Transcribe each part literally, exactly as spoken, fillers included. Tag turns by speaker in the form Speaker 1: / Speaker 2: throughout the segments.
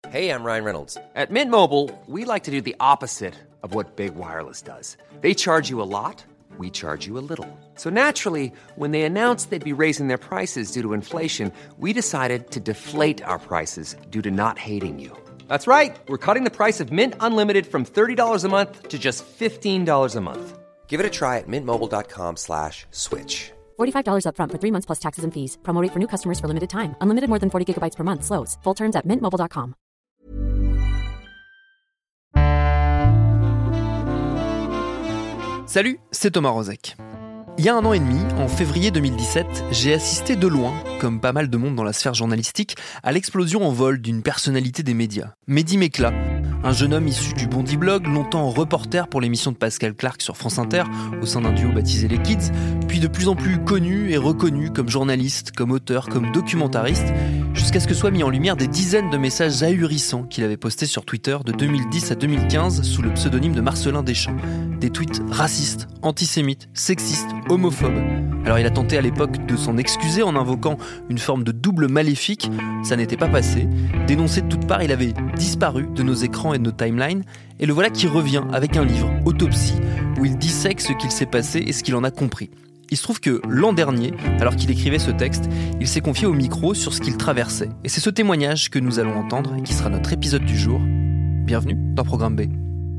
Speaker 1: Hey, I'm Ryan Reynolds. At Mint Mobile, we like to do the opposite of what Big Wireless does. They charge you a lot, we charge you a little. So naturally, when they announced they'd be raising their prices due to inflation, we decided to deflate our prices due to not hating you. That's right. We're cutting the price of Mint Unlimited from thirty dollars a month to just fifteen dollars a month. Give it a try at mintmobile.com slash switch.
Speaker 2: forty-five dollars up front for three months plus taxes and fees. Promo rate for new customers for limited time. Unlimited more than forty gigabytes per month. Slows full terms at mint mobile dot com.
Speaker 3: Salut, c'est Thomas Rozek. Il y a un an et demi, en février deux mille dix-sept, j'ai assisté de loin, comme pas mal de monde dans la sphère journalistique, à l'explosion en vol d'une personnalité des médias, Mehdi Mekla, un jeune homme issu du Bondi Blog, longtemps reporter pour l'émission de Pascal Clark sur France Inter, au sein d'un duo baptisé Les Kids, puis de plus en plus connu et reconnu comme journaliste, comme auteur, comme documentariste, jusqu'à ce que soient mis en lumière des dizaines de messages ahurissants qu'il avait postés sur Twitter de deux mille dix à deux mille quinze sous le pseudonyme de Marcelin Deschamps. Des tweets racistes, antisémites, sexistes, homophobes. Alors il a tenté à l'époque de s'en excuser en invoquant une forme de double maléfique, ça n'était pas passé. Dénoncé de toutes parts, il avait disparu de nos écrans et de nos timelines, et le voilà qui revient avec un livre, Autopsie, où il dissèque ce qu'il s'est passé et ce qu'il en a compris. Il se trouve que l'an dernier, alors qu'il écrivait ce texte, il s'est confié au micro sur ce qu'il traversait. Et c'est ce témoignage que nous allons entendre et qui sera notre épisode du jour. Bienvenue dans Programme B.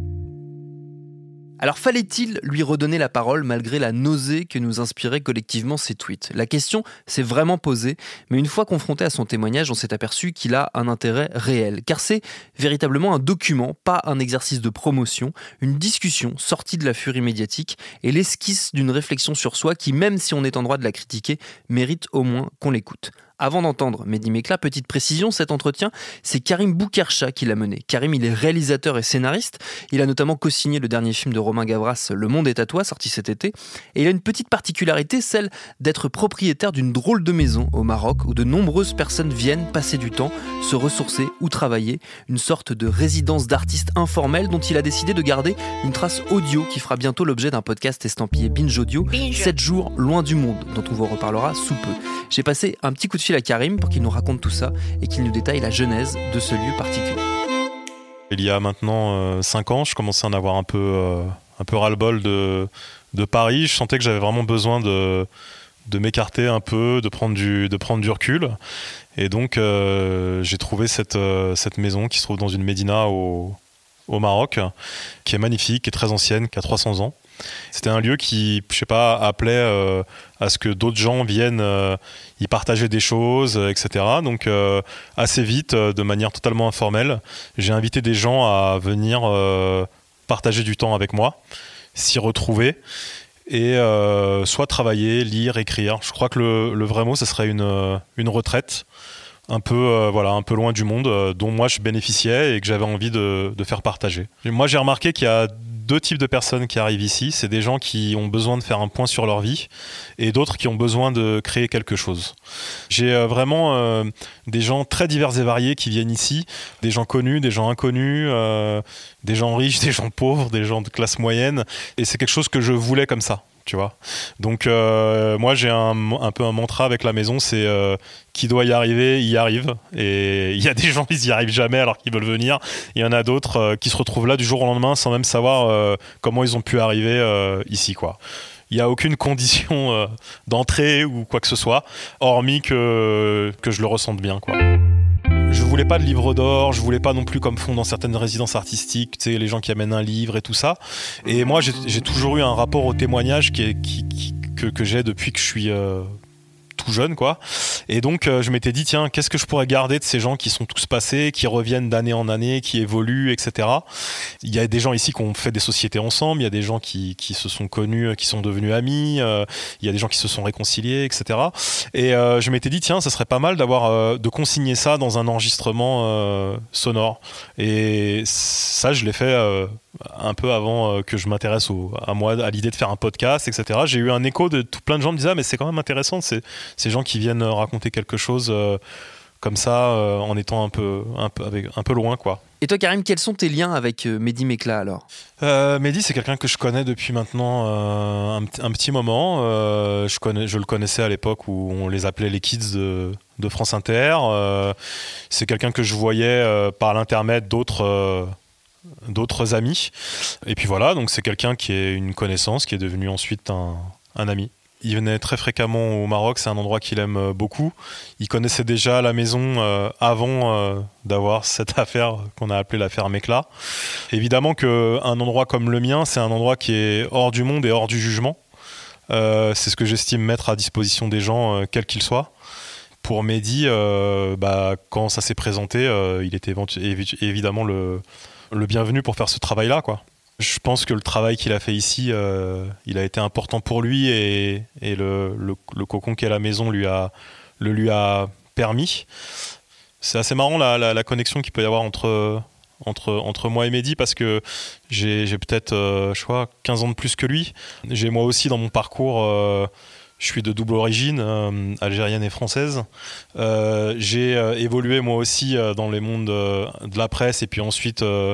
Speaker 3: Alors fallait-il lui redonner la parole malgré la nausée que nous inspiraient collectivement ses tweets ? La question s'est vraiment posée, mais une fois confronté à son témoignage, on s'est aperçu qu'il a un intérêt réel, car c'est véritablement un document, pas un exercice de promotion, une discussion sortie de la furie médiatique et l'esquisse d'une réflexion sur soi qui, même si on est en droit de la critiquer, mérite au moins qu'on l'écoute. Avant d'entendre Mehdi Mekla, petite précision, cet entretien, c'est Karim Boukercha qui l'a mené. Karim, il est réalisateur et scénariste. Il a notamment co-signé le dernier film de Romain Gavras, Le Monde est à toi, sorti cet été. Et il a une petite particularité, celle d'être propriétaire d'une drôle de maison au Maroc, où de nombreuses personnes viennent passer du temps, se ressourcer ou travailler. Une sorte de résidence d'artistes informelle dont il a décidé de garder une trace audio qui fera bientôt l'objet d'un podcast estampillé Binge Audio, sept jours loin du monde, dont on vous reparlera sous peu. J'ai passé un petit coup de fil à Karim pour qu'il nous raconte tout ça et qu'il nous détaille la genèse de ce lieu particulier.
Speaker 4: Il y a maintenant euh, cinq ans, je commençais à en avoir un peu, euh, un peu ras-le-bol de, de Paris. Je sentais que j'avais vraiment besoin de, de m'écarter un peu, de prendre du, de prendre du recul. Et donc, euh, j'ai trouvé cette, euh, cette maison qui se trouve dans une médina au, au Maroc, qui est magnifique, qui est très ancienne, qui a trois cents ans. C'était un lieu qui, je sais pas, appelait euh, à ce que d'autres gens viennent euh, y partager des choses, et cetera. Donc euh, assez vite, euh, de manière totalement informelle, j'ai invité des gens à venir euh, partager du temps avec moi, s'y retrouver et euh, soit travailler, lire, écrire. Je crois que le, le vrai mot, ce serait une, une retraite. Un peu, euh, voilà, un peu loin du monde, euh, dont moi je bénéficiais et que j'avais envie de, de faire partager. Et moi j'ai remarqué qu'il y a deux types de personnes qui arrivent ici. C'est des gens qui ont besoin de faire un point sur leur vie et d'autres qui ont besoin de créer quelque chose. J'ai euh, vraiment euh, des gens très divers et variés qui viennent ici, des gens connus, des gens inconnus, euh, des gens riches, des gens pauvres, des gens de classe moyenne. Et c'est quelque chose que je voulais comme ça. Tu vois. Donc euh, moi j'ai un, un peu un mantra avec la maison, c'est euh, qui doit y arriver, y arrive. Et il y a des gens qui n'y arrivent jamais alors qu'ils veulent venir. Il y en a d'autres euh, qui se retrouvent là du jour au lendemain sans même savoir euh, comment ils ont pu arriver euh, ici, quoi. Il n'y a aucune condition euh, d'entrée ou quoi que ce soit, hormis que, que je le ressente bien, quoi. Je voulais pas de livre d'or, je voulais pas non plus comme font dans certaines résidences artistiques, tu sais, les gens qui amènent un livre et tout ça. Et moi, j'ai, j'ai toujours eu un rapport au témoignage qui est, qui, qui, que, que j'ai depuis que je suis euh, tout jeune, quoi. Et donc, euh, je m'étais dit, tiens, qu'est-ce que je pourrais garder de ces gens qui sont tous passés, qui reviennent d'année en année, qui évoluent, et cetera. Il y a des gens ici qui ont fait des sociétés ensemble, il y a des gens qui, qui se sont connus, qui sont devenus amis, euh, il y a des gens qui se sont réconciliés, et cetera. Et euh, je m'étais dit, tiens, ça serait pas mal d'avoir, euh, de consigner ça dans un enregistrement euh, sonore. Et ça, je l'ai fait euh, un peu avant euh, que je m'intéresse au, à moi, à l'idée de faire un podcast, et cetera. J'ai eu un écho de tout plein de gens me disaient, ah, mais c'est quand même intéressant, c'est ces gens qui viennent raconter quelque chose euh, comme ça, euh, en étant un peu, un, peu, avec, un peu loin, quoi.
Speaker 3: Et toi, Karim, quels sont tes liens avec euh, Mehdi Mekla, alors ?
Speaker 4: euh, Mehdi, c'est quelqu'un que je connais depuis maintenant euh, un, un petit moment. Euh, je, connais, je le connaissais à l'époque où on les appelait les Kids de, de France Inter. Euh, c'est quelqu'un que je voyais euh, par l'intermède d'autres, euh, d'autres amis. Et puis voilà, donc c'est quelqu'un qui est une connaissance, qui est devenu ensuite un, un ami. Il venait très fréquemment au Maroc, c'est un endroit qu'il aime beaucoup. Il connaissait déjà la maison euh, avant euh, d'avoir cette affaire qu'on a appelée l'affaire Mekla. Évidemment qu'un endroit comme le mien, c'est un endroit qui est hors du monde et hors du jugement. Euh, c'est ce que j'estime mettre à disposition des gens, euh, quels qu'ils soient. Pour Mehdi, euh, bah, quand ça s'est présenté, euh, il était éventu- évi- évidemment le, le bienvenu pour faire ce travail-là, quoi. Je pense que le travail qu'il a fait ici, euh, il a été important pour lui et, et le, le, le cocon qu'est la maison lui a, le lui a permis. C'est assez marrant la, la, la connexion qu'il peut y avoir entre, entre, entre moi et Mehdi parce que j'ai, j'ai peut-être euh, je crois, quinze ans de plus que lui. J'ai moi aussi dans mon parcours, euh, je suis de double origine, euh, algérienne et française. Euh, j'ai euh, évolué moi aussi euh, dans les mondes euh, de la presse et puis ensuite... Euh,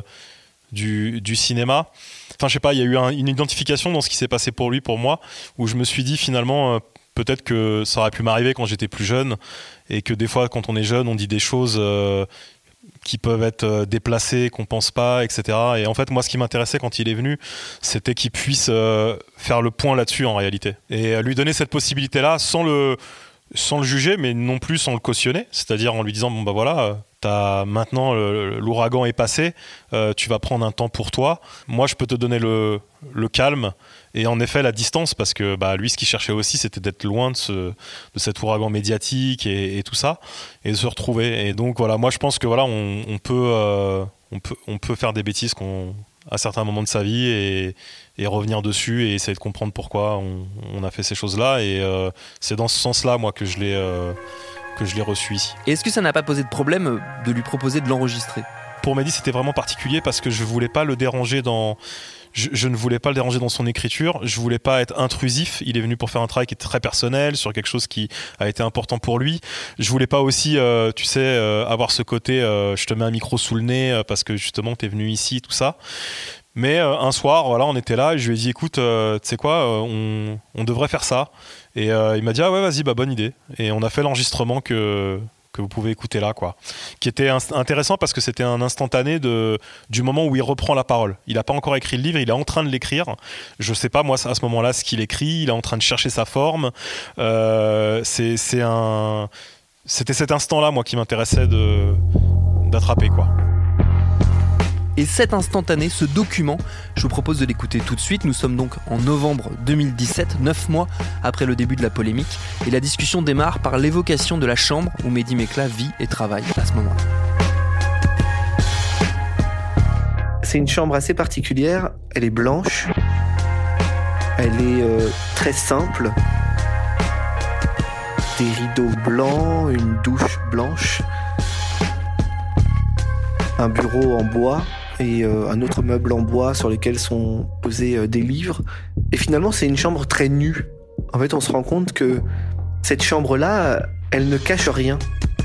Speaker 4: Du, du cinéma. Enfin, je sais pas, il y a eu un, une identification dans ce qui s'est passé pour lui, pour moi, où je me suis dit finalement, euh, peut-être que ça aurait pu m'arriver quand j'étais plus jeune, et que des fois, quand on est jeune, on dit des choses euh, qui peuvent être euh, déplacées, qu'on pense pas, et cetera. Et en fait, moi, ce qui m'intéressait quand il est venu, c'était qu'il puisse euh, faire le point là-dessus, en réalité. Et euh, lui donner cette possibilité-là, sans le, sans le juger, mais non plus sans le cautionner, c'est-à-dire en lui disant, bon bah voilà... Euh, T'as, maintenant, le, l'ouragan est passé, euh, tu vas prendre un temps pour toi. Moi, je peux te donner le, le calme et en effet la distance, parce que bah, lui, ce qu'il cherchait aussi, c'était d'être loin de, ce, de cet ouragan médiatique et, et tout ça, et de se retrouver. Et donc, voilà, moi, je pense que voilà, on, on, peut, euh, on, peut, on peut faire des bêtises qu'on, à certains moments de sa vie et, et revenir dessus et essayer de comprendre pourquoi on, on a fait ces choses-là. Et euh, c'est dans ce sens-là, moi, que je l'ai... Euh, que je l'ai reçu ici.
Speaker 3: Et est-ce que ça n'a pas posé de problème de lui proposer de l'enregistrer ?
Speaker 4: Pour Mehdi, c'était vraiment particulier parce que je voulais pas le déranger dans... Je, je ne voulais pas le déranger dans son écriture, je voulais pas être intrusif. Il est venu pour faire un travail qui est très personnel, sur quelque chose qui a été important pour lui. Je voulais pas aussi, euh, tu sais, euh, avoir ce côté euh, je te mets un micro sous le nez euh, parce que justement t'es venu ici, tout ça. Mais euh, un soir, voilà, on était là et je lui ai dit écoute, euh, tu sais quoi, euh, on, on devrait faire ça. Et euh, il m'a dit ah ouais vas-y, bah bonne idée. Et on a fait l'enregistrement que que vous pouvez écouter là, quoi, qui était inst- intéressant parce que c'était un instantané de du moment où il reprend la parole. Il n'a pas encore écrit le livre, il est en train de l'écrire. Je sais pas moi à ce moment-là ce qu'il écrit. Il est en train de chercher sa forme. Euh, c'est c'est un c'était cet instant-là moi qui m'intéressait de d'attraper, quoi.
Speaker 3: Et cet instantané, ce document, je vous propose de l'écouter tout de suite. Nous sommes donc en novembre deux mille dix-sept, neuf mois après le début de la polémique. Et la discussion démarre par l'évocation de la chambre où Mehdi Mekla vit et travaille à ce moment-là.
Speaker 5: C'est une chambre assez particulière. Elle est blanche. Elle est euh, très simple. Des rideaux blancs, une douche blanche. Un bureau en bois. Et euh, un autre meuble en bois sur lequel sont posés euh, des livres. Et finalement, c'est une chambre très nue. En fait, on se rend compte que cette chambre-là, elle ne cache rien.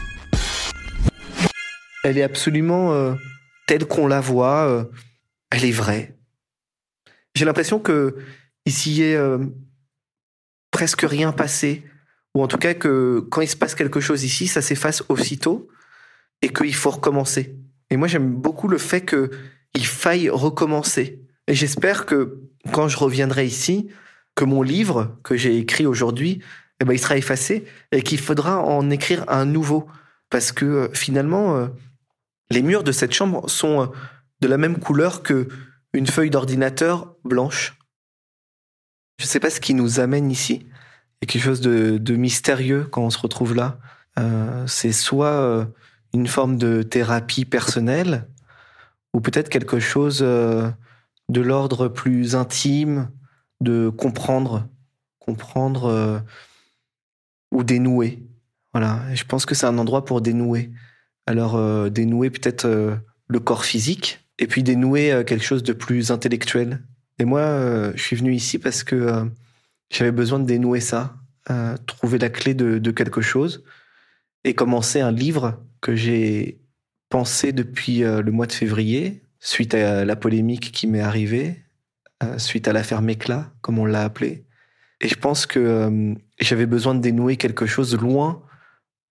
Speaker 5: Elle est absolument euh, telle qu'on la voit. Euh, elle est vraie. J'ai l'impression que ici est euh, presque rien passé. Ou en tout cas que quand il se passe quelque chose ici, ça s'efface aussitôt et qu'il faut recommencer. Et moi, j'aime beaucoup le fait qu'il faille recommencer. Et j'espère que quand je reviendrai ici, que mon livre que j'ai écrit aujourd'hui, eh ben, il sera effacé et qu'il faudra en écrire un nouveau. Parce que euh, finalement, euh, les murs de cette chambre sont euh, de la même couleur qu'une feuille d'ordinateur blanche. Je ne sais pas ce qui nous amène ici. Il y a quelque chose de, de mystérieux quand on se retrouve là. Euh, c'est soit... Euh, une forme de thérapie personnelle, ou peut-être quelque chose euh, de l'ordre plus intime, de comprendre, comprendre euh, ou dénouer. Voilà, et je pense que c'est un endroit pour dénouer. Alors euh, dénouer peut-être euh, le corps physique, et puis dénouer euh, quelque chose de plus intellectuel. Et moi, euh, je suis venu ici parce que euh, j'avais besoin de dénouer ça, euh, trouver la clé de, de quelque chose, et commencer un livre que j'ai pensé depuis euh, le mois de février, suite à la polémique qui m'est arrivée, euh, suite à l'affaire Mekla, comme on l'a appelé. Et je pense que euh, j'avais besoin de dénouer quelque chose loin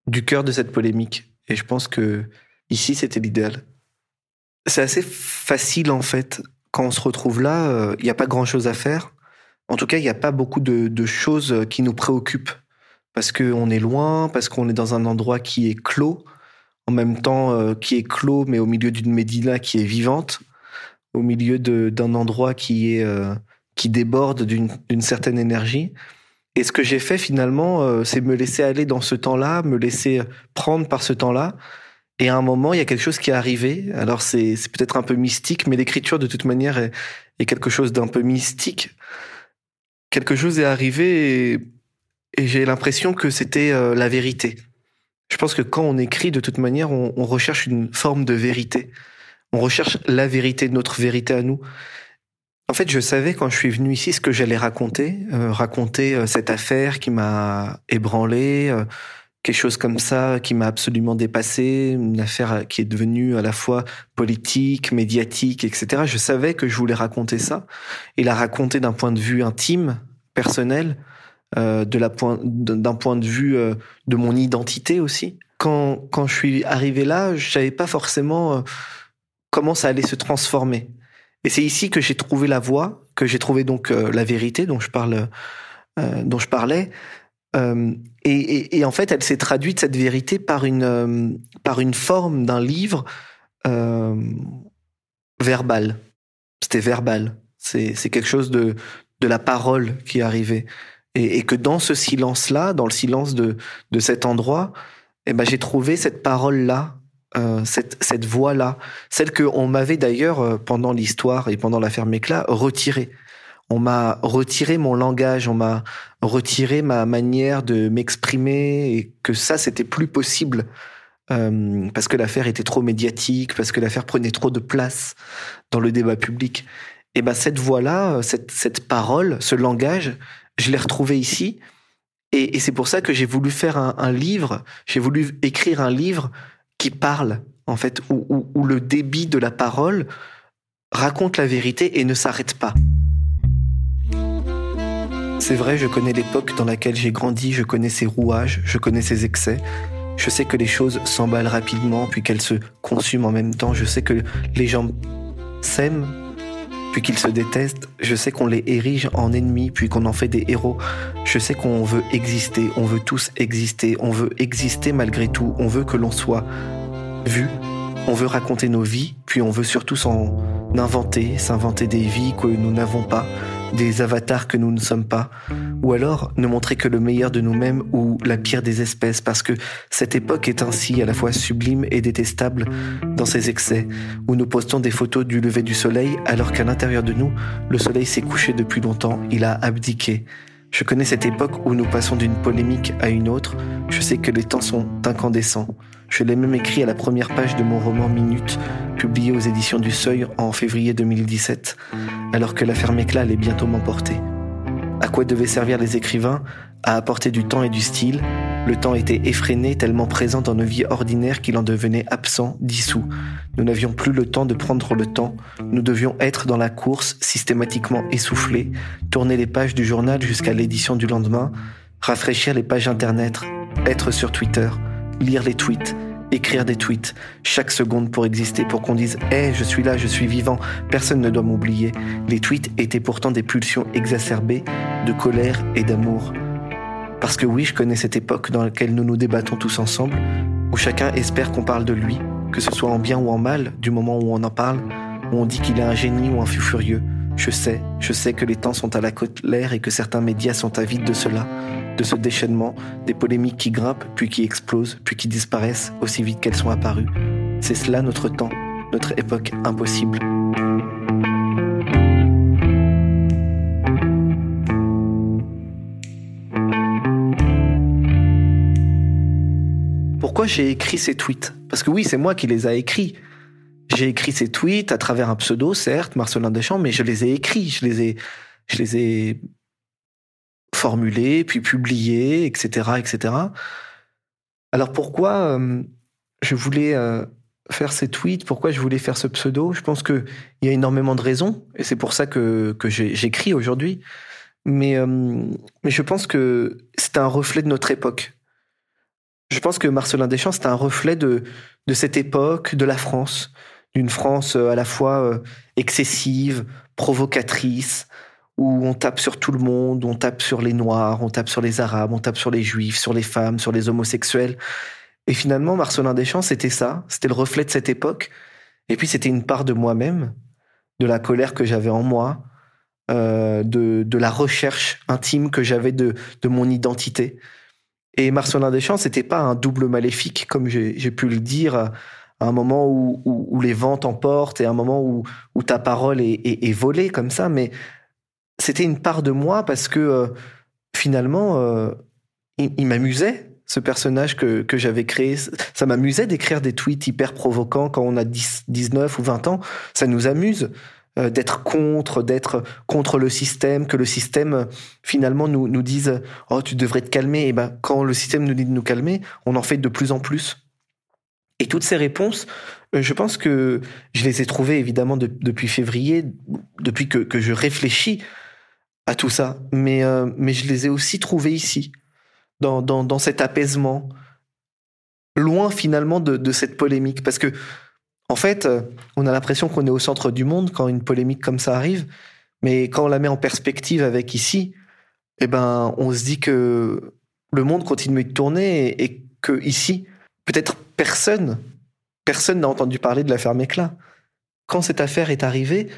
Speaker 5: du cœur de cette polémique. Et je pense que ici, c'était l'idéal. C'est assez facile, en fait. Quand on se retrouve là, il n'y a pas grand-chose à faire. En tout cas, il n'y a pas beaucoup de, de choses qui nous préoccupent. Parce qu'on est loin, parce qu'on est dans un endroit qui est clos, en même temps euh, qui est clos, mais au milieu d'une médina qui est vivante, au milieu de, d'un endroit qui, est, euh, qui déborde d'une, d'une certaine énergie. Et ce que j'ai fait finalement, euh, c'est me laisser aller dans ce temps-là, me laisser prendre par ce temps-là. Et à un moment, il y a quelque chose qui est arrivé. Alors c'est, c'est peut-être un peu mystique, mais l'écriture de toute manière est, est quelque chose d'un peu mystique. Quelque chose est arrivé et, et j'ai l'impression que c'était euh, la vérité. Je pense que quand on écrit, de toute manière, on, on recherche une forme de vérité. On recherche la vérité, notre vérité à nous. En fait, je savais quand je suis venu ici ce que j'allais raconter, euh, raconter euh, cette affaire qui m'a ébranlé, euh, quelque chose comme ça qui m'a absolument dépassé, une affaire qui est devenue à la fois politique, médiatique, et cetera. Je savais que je voulais raconter ça et la raconter d'un point de vue intime, personnel, euh, de la point, d'un point de vue euh, de mon identité aussi. Quand quand je suis arrivé là, je savais pas forcément euh, comment ça allait se transformer. Et c'est ici que j'ai trouvé la voie, que j'ai trouvé donc euh, la vérité dont je parle, euh, dont je parlais. Euh, et, et, et en fait, elle s'est traduite cette vérité par une euh, par une forme d'un livre euh, verbal. C'était verbal. C'est c'est quelque chose de de la parole qui est arrivé. Et, et que dans ce silence-là, dans le silence de de cet endroit, eh ben j'ai trouvé cette parole-là. Euh, cette, cette voix-là, celle qu'on m'avait d'ailleurs, euh, pendant l'histoire et pendant l'affaire Mecla, retirée. On m'a retiré mon langage, on m'a retiré ma manière de m'exprimer, et que ça, c'était plus possible, euh, parce que l'affaire était trop médiatique, parce que l'affaire prenait trop de place dans le débat public. Et ben cette voix-là, cette, cette parole, ce langage, je l'ai retrouvé ici, et, et c'est pour ça que j'ai voulu faire un, un livre, j'ai voulu écrire un livre qui parle, en fait, où, où, où le débit de la parole raconte la vérité et ne s'arrête pas. C'est vrai, je connais l'époque dans laquelle j'ai grandi, je connais ses rouages, je connais ses excès. Je sais que les choses s'emballent rapidement, puis qu'elles se consument en même temps. Je sais que les gens s'aiment, puis qu'ils se détestent. Je sais qu'on les érige en ennemis, puis qu'on en fait des héros. Je sais qu'on veut exister, on veut tous exister, on veut exister malgré tout, on veut que l'on soit vu, on veut raconter nos vies, puis on veut surtout s'en inventer, s'inventer des vies que nous n'avons pas, des avatars que nous ne sommes pas, ou alors ne montrer que le meilleur de nous-mêmes ou la pire des espèces, parce que cette époque est ainsi à la fois sublime et détestable dans ses excès, où nous postons des photos du lever du soleil alors qu'à l'intérieur de nous, le soleil s'est couché depuis longtemps, il a abdiqué. Je connais cette époque où nous passons d'une polémique à une autre. Je sais que les temps sont incandescents. Je l'ai même écrit à la première page de mon roman Minute, publié aux éditions du Seuil en février deux mille dix-sept, alors que l'affaire Mecla allait bientôt m'emporter. À quoi devaient servir les écrivains? À apporter du temps et du style. Le temps était effréné, tellement présent dans nos vies ordinaires qu'il en devenait absent, dissous. Nous n'avions plus le temps de prendre le temps. Nous devions être dans la course, systématiquement essoufflés, tourner les pages du journal jusqu'à l'édition du lendemain, rafraîchir les pages internet, être sur Twitter, lire les tweets, écrire des tweets, chaque seconde pour exister, pour qu'on dise « Hey, je suis là, je suis vivant, personne ne doit m'oublier ». Les tweets étaient pourtant des pulsions exacerbées de colère et d'amour. Parce que oui, je connais cette époque dans laquelle nous nous débattons tous ensemble, où chacun espère qu'on parle de lui, que ce soit en bien ou en mal, du moment où on en parle, où on dit qu'il est un génie ou un fou furieux. Je sais, je sais que les temps sont à la colère et que certains médias sont avides de cela, de ce déchaînement, des polémiques qui grimpent, puis qui explosent, puis qui disparaissent aussi vite qu'elles sont apparues. C'est cela notre temps, notre époque impossible. Pourquoi j'ai écrit ces tweets? Parce que oui, c'est moi qui les ai écrits. J'ai écrit ces tweets à travers un pseudo, certes, Marcelin Deschamps, mais je les ai écrits, je les ai, je les ai formulés, puis publiés, et cetera, et cetera. Alors pourquoi euh, je voulais euh, faire ces tweets, pourquoi je voulais faire ce pseudo? Je pense qu'il y a énormément de raisons, et c'est pour ça que, que j'ai, j'écris aujourd'hui. Mais, euh, mais je pense que c'est un reflet de notre époque. Je pense que Marcellin Deschamps, c'est un reflet de, de cette époque, de la France, d'une France à la fois excessive, provocatrice, où on tape sur tout le monde, on tape sur les Noirs, on tape sur les Arabes, on tape sur les Juifs, sur les femmes, sur les homosexuels. Et finalement, Marcellin Deschamps, c'était ça, c'était le reflet de cette époque. Et puis, c'était une part de moi-même, de la colère que j'avais en moi, euh, de, de la recherche intime que j'avais de, de mon identité. Et Marcellin Deschamps, c'était pas un double maléfique, comme j'ai, j'ai pu le dire, à un moment où, où, où les vents t'emportent et à un moment où, où ta parole est, est, est volée comme ça, mais c'était une part de moi parce que euh, finalement, euh, il, il m'amusait, ce personnage que, que j'avais créé. Ça m'amusait d'écrire des tweets hyper provocants quand on a dix, dix-neuf ou vingt ans. Ça nous amuse euh, d'être contre, d'être contre le système, que le système finalement nous, nous dise « Oh, tu devrais te calmer ». Et ben, quand le système nous dit de nous calmer, on en fait de plus en plus. Et toutes ces réponses, euh, je pense que je les ai trouvées évidemment de, depuis février, depuis que, que je réfléchis à tout ça. Mais, euh, mais je les ai aussi trouvées ici, dans, dans, dans cet apaisement, loin finalement de, de cette polémique. Parce que, en fait, euh, on a l'impression qu'on est au centre du monde quand une polémique comme ça arrive. Mais quand on la met en perspective avec ici, eh ben, on se dit que le monde continue de tourner et, et que ici, peut-être personne, personne n'a entendu parler de l'affaire Mecla. Quand cette affaire est arrivée,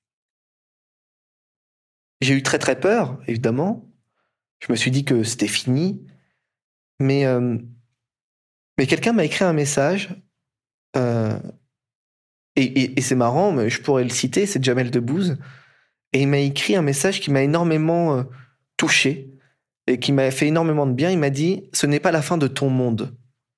Speaker 5: j'ai eu très très peur, évidemment. Je me suis dit que c'était fini. Mais, euh, mais quelqu'un m'a écrit un message. Euh, et, et, et c'est marrant, mais je pourrais le citer, c'est Jamel Debbouze. Et il m'a écrit un message qui m'a énormément euh, touché et qui m'a fait énormément de bien. Il m'a dit « Ce n'est pas la fin de ton monde ».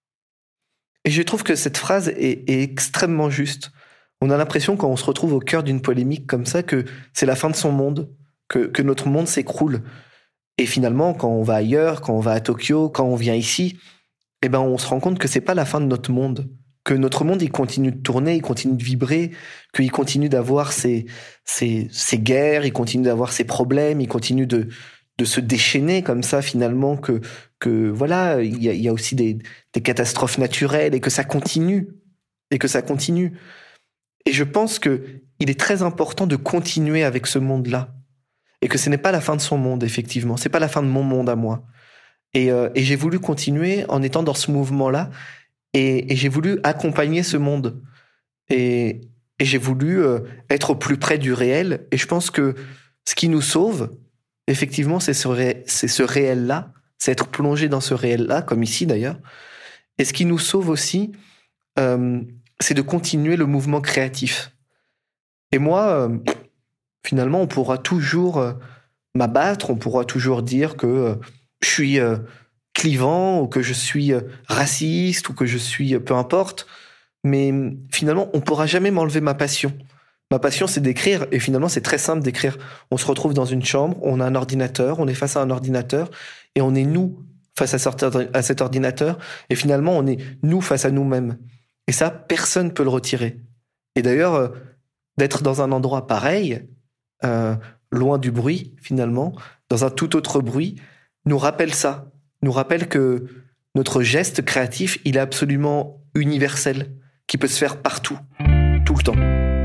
Speaker 5: Et je trouve que cette phrase est, est extrêmement juste. On a l'impression, quand on se retrouve au cœur d'une polémique comme ça, que c'est la fin de son monde, que, que notre monde s'écroule. Et finalement, quand on va ailleurs, quand on va à Tokyo, quand on vient ici, eh ben, on se rend compte que c'est pas la fin de notre monde. Que notre monde, il continue de tourner, il continue de vibrer, qu'il continue d'avoir ses, ses, ses guerres, il continue d'avoir ses problèmes, il continue de, de se déchaîner comme ça, finalement, que, que voilà, il y a, il y a aussi des, des catastrophes naturelles et que ça continue. Et que ça continue. Et je pense que il est très important de continuer avec ce monde-là. Et que ce n'est pas la fin de son monde, effectivement. C'est pas la fin de mon monde à moi. Et, euh, et j'ai voulu continuer en étant dans ce mouvement-là. Et, et j'ai voulu accompagner ce monde. Et, et j'ai voulu euh, être au plus près du réel. Et je pense que ce qui nous sauve, effectivement, c'est ce, ré, c'est ce réel-là. C'est être plongé dans ce réel-là, comme ici d'ailleurs. Et ce qui nous sauve aussi, euh, c'est de continuer le mouvement créatif. Et moi... Euh, Finalement, on pourra toujours euh, m'abattre, on pourra toujours dire que euh, je suis euh, clivant ou que je suis euh, raciste ou que je suis... Euh, peu importe. Mais finalement, on pourra jamais m'enlever ma passion. Ma passion, c'est d'écrire. Et finalement, c'est très simple d'écrire. On se retrouve dans une chambre, on a un ordinateur, on est face à un ordinateur et on est nous face à cet ordinateur. Et finalement, on est nous face à nous-mêmes. Et ça, personne ne peut le retirer. Et d'ailleurs, euh, d'être dans un endroit pareil... Euh, loin du bruit, finalement, dans un tout autre bruit, nous rappelle ça, nous rappelle que notre geste créatif, il est absolument universel, qui peut se faire partout, tout le temps.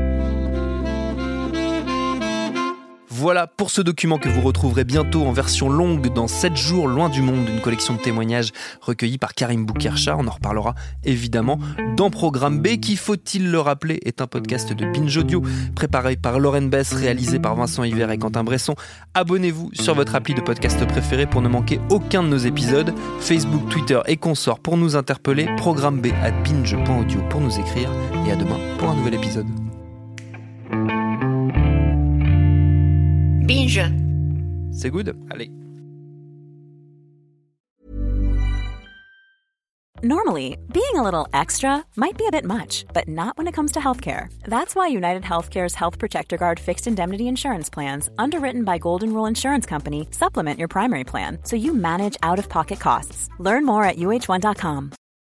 Speaker 3: Voilà pour ce document que vous retrouverez bientôt en version longue dans sept jours loin du monde, une collection de témoignages recueillis par Karim Boukercha. On en reparlera évidemment dans Programme B, qui, faut-il le rappeler, est un podcast de Binge Audio préparé par Lauren Bess, réalisé par Vincent Hiver et Quentin Bresson. Abonnez-vous sur votre appli de podcast préféré pour ne manquer aucun de nos épisodes. Facebook, Twitter et consorts pour nous interpeller. Programme B à binge point audio pour nous écrire. Et à demain pour un nouvel épisode.
Speaker 6: Binge.
Speaker 3: C'est good? Allez.
Speaker 2: Normally, being a little extra might be a bit much, but not when it comes to healthcare. That's why United Healthcare's Health Protector Guard fixed indemnity insurance plans, underwritten by Golden Rule Insurance Company, supplement your primary plan so you manage out-of-pocket costs. Learn more at U H one dot com.